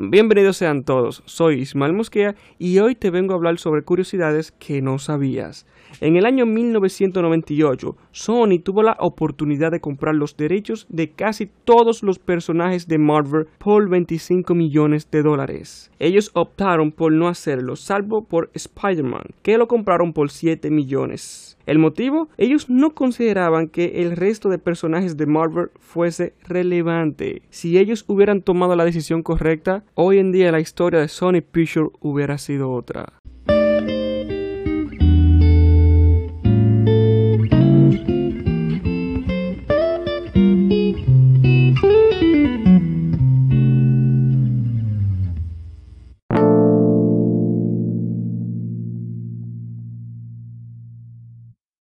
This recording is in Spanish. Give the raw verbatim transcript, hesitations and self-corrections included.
Bienvenidos sean todos, soy Ismael Mosquea y hoy te vengo a hablar sobre curiosidades que no sabías. En el año mil novecientos noventa y ocho, Sony tuvo la oportunidad de comprar los derechos de casi todos los personajes de Marvel por veinticinco millones de dólares. Ellos optaron por no hacerlo, salvo por Spider-Man, que lo compraron por siete millones. ¿El motivo? Ellos no consideraban que el resto de personajes de Marvel fuese relevante. Si ellos hubieran tomado la decisión correcta, hoy en día la historia de Sony Pictures hubiera sido otra.